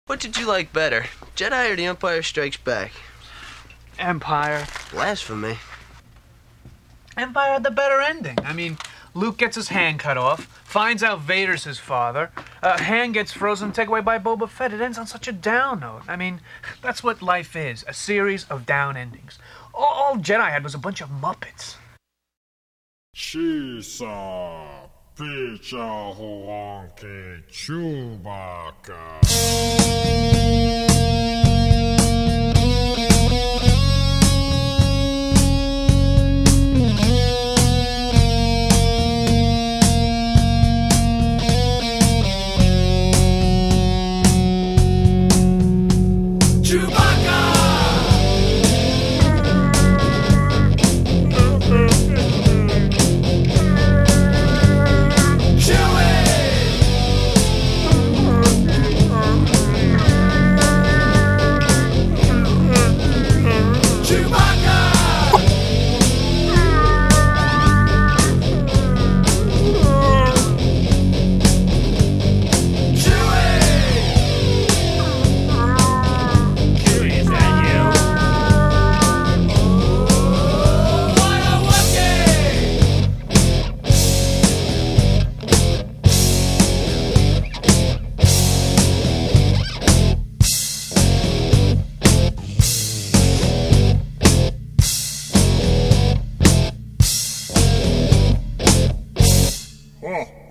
What did you like better, Jedi or The Empire Strikes Back? Empire. Blasphemy. Empire had the better ending. I mean, Luke gets his hand cut off, finds out Vader's his father, hand gets frozen, taken away by Boba Fett. It ends on such a down note. I mean, that's what life is, a series of down endings. All Jedi had was a bunch of Muppets. Chisa, Picha, Honke, Chewbacca.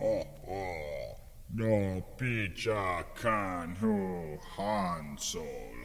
No Picha Kanhu Han Solo.